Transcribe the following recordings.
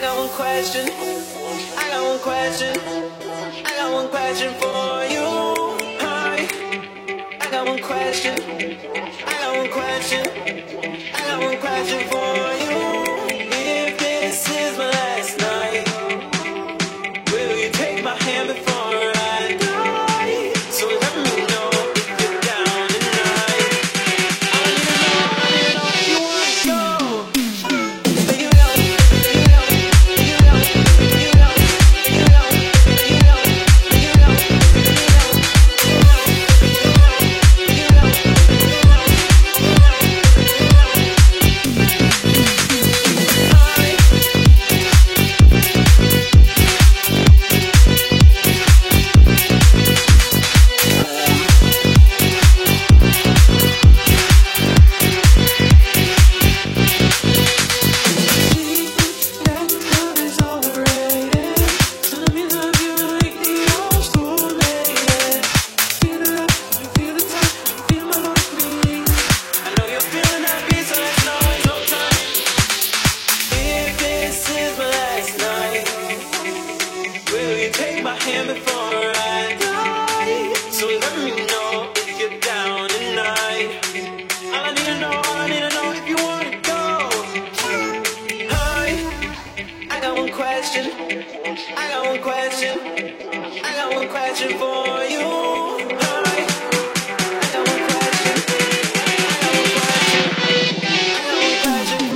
got one question. I got one question. I got one question for you. Hi. I got one question. I got one question. I got one question for you. If this is my last night, will you take my hand before I die? So let me know if you're down tonight. I need to know if you wanna go. Take my hand before I die. So let me know if you're down tonight. All I need to know if you wanna go. Hi, I got one question. I got one question. I got one question for you. Hi, I got one question. I got one question. I got one question.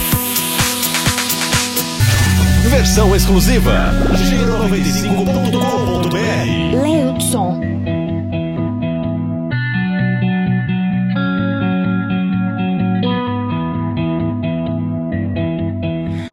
Versão exclusiva Giro 95.com.